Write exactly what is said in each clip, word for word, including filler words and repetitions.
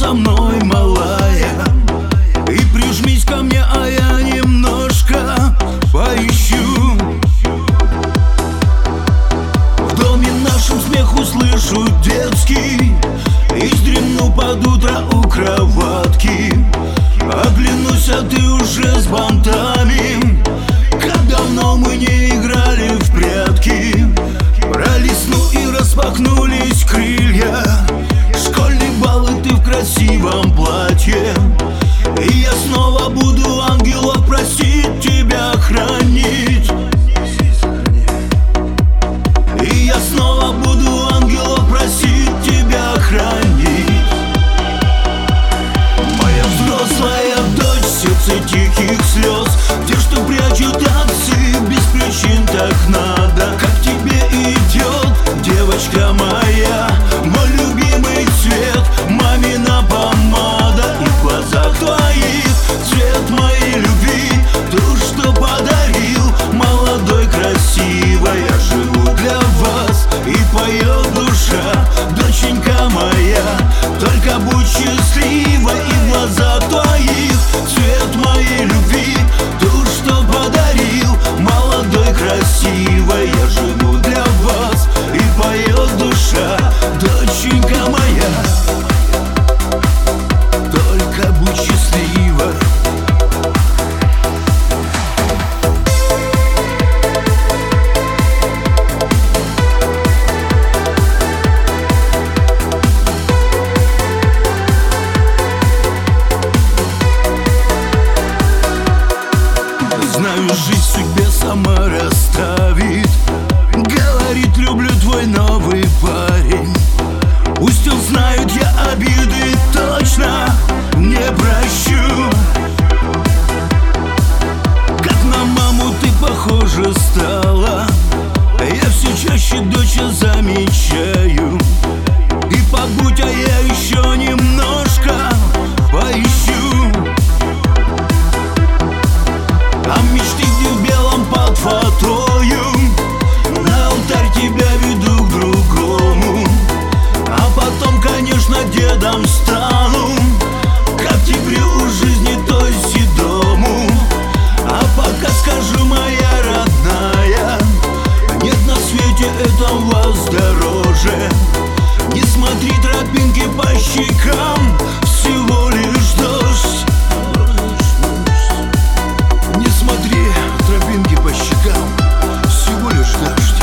со мной, малая, и прижмись ко мне, а я немножко поищу. В доме нашем смех услышу детский и вздремну под утро у кроватки. Оглянусь, а ты уже с бантами. Как давно мы не играли в прятки. Пролистну и распахнулись крылья. Школьный бал, и ты в красивом платье. И я снова буду ангелов просить тебя хранить. И я снова буду ангелов просить тебя хранить. Моя взрослая дочь, сердце тихих слез, те, что прячут отцы, без причин так надо. Как тебе идет, девочка моя, мой любимый цвет, мамина помада. И в глазах твоих цвет моей любви, ту, что подарил молодой красивой. Я живу для вас, и поет душа, доченька моя, только будь счастливой. И в глазах твоих цвет моей любви, ту, что подарил молодой красивой. Я живу для вас, и поет душа, доченька моя, только будь счастливой. Знаю, жизнь судьбе сама расставит. Говорит, люблю твой новый парень. Пусть он знает, я обиды точно не прощу. Как на маму ты похожа стала, я все чаще, доча, замечаю. И побудь, а я еще немножко поищу. А мечты где в белом под фатою, на алтарь тебя веду к другому. А потом, конечно, дедом стану, к октябрю жизни той седому. А пока скажу, моя родная, нет на свете этом вас дороже. Не смотри, тропинки по щекам, всего лишь дождь. Не смотри, тропинки по щекам, всего лишь дождь.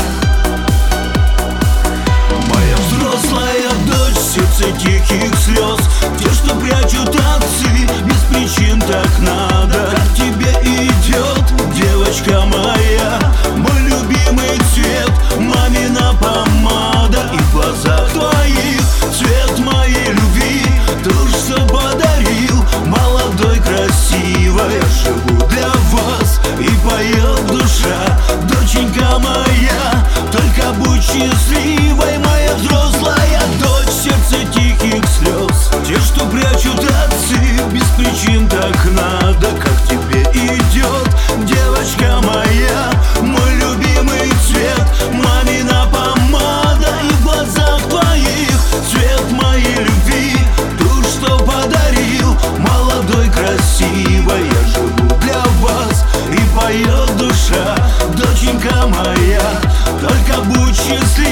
Моя взрослая дочь, сердце тихих слез, те, что прячут отцы, без причин так надо. Как тебе идет, девочка моя, мой любимый цвет, мамина помада. И в глазах твоих цвет моей любви, ту, что подарил молодой красивой. Я живу для вас, и поет душа, доченька моя, только будь счастливой. Моя взрослая дочь, сердце тихих слез, те, что прячут отцы, без причин так надо. Как тебе идет, девочка моя, мой любимый цвет, мамина помада. И в глазах твоих цвет моей любви, ту, что подарил молодой красивой. Я живу для вас, и поет душа, доченька моя, только будь счастлива.